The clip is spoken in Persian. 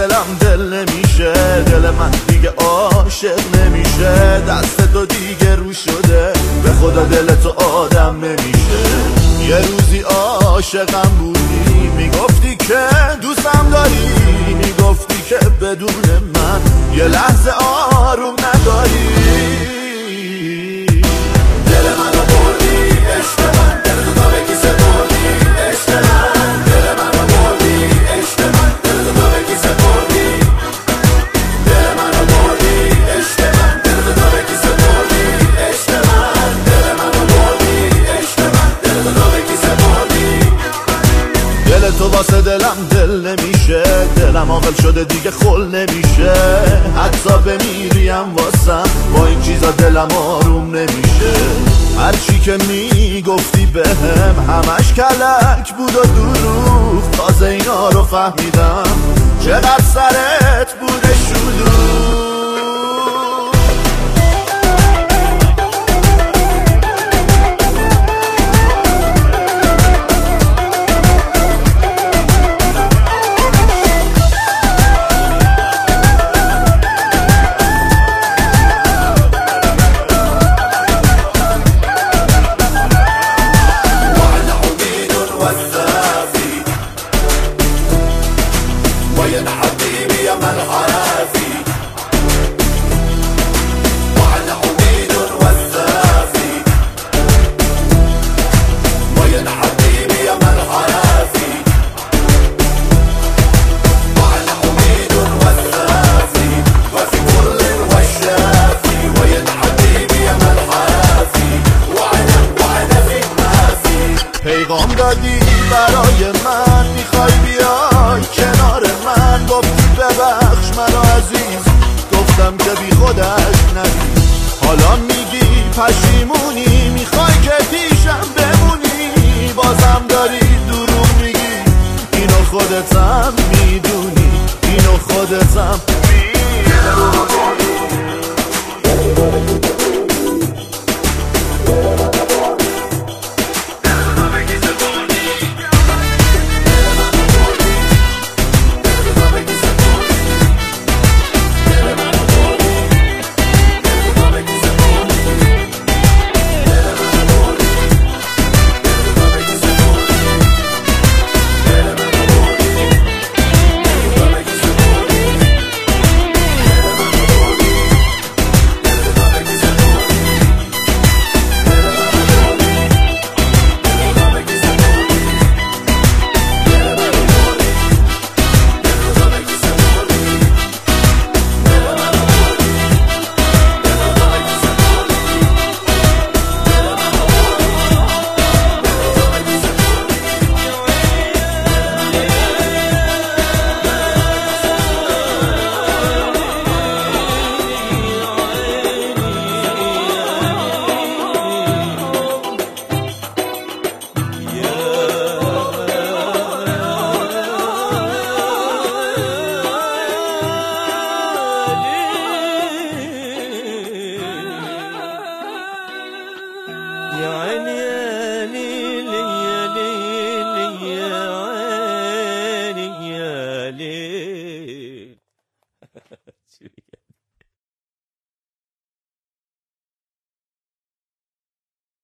دلم دل نمیشه، دل من دیگه عاشق نمیشه، دست تو دیگه رو شده، به خدا دل تو آدم نمیشه. یه روزی عاشقم بودی، میگفتی که دوستم داری، میگفتی که بدون من یه لحظه آروم نداری. دل منو بردی عشق من، دل تو به کی سپردی عشق من، دل منو بردی عشق من، دل تو به کی سپردی، دل منو بردی عشق من، دل تو به کی سپردی عشق من، دل منو بردی عشق من، دل تو به کی سپردی. دل تو واسه دلم دل نمیشه، دلم عاقل شده دیگه خل نمیشه، حتی بمیریم واسم با این چیزا دلم آروم نمیشه. هرچی که میگفتی بهم همش کلک بود و دروغ، تازه اینا رو فهمیدم چقدر سرت بوده شلوغ. وين حبيبي يا من عافي، وعلى حميد والثافي، وين حبيبي يا من عافي، وعلى حميد والثافي، وفي كل والشافي، وين حبيبي يا من عافي، وأنا في المافي. پیغام دادی برای من، میخوای بیای کنار من، گفتی ببخش منو عزیز، گفتم که بی خودش نبی، حالا میگی پشیمونی، میخوای که پیشم بمونی، بازم داری دروغ میگی، اینو خودتم میدونی، اینو خودتم میدونی.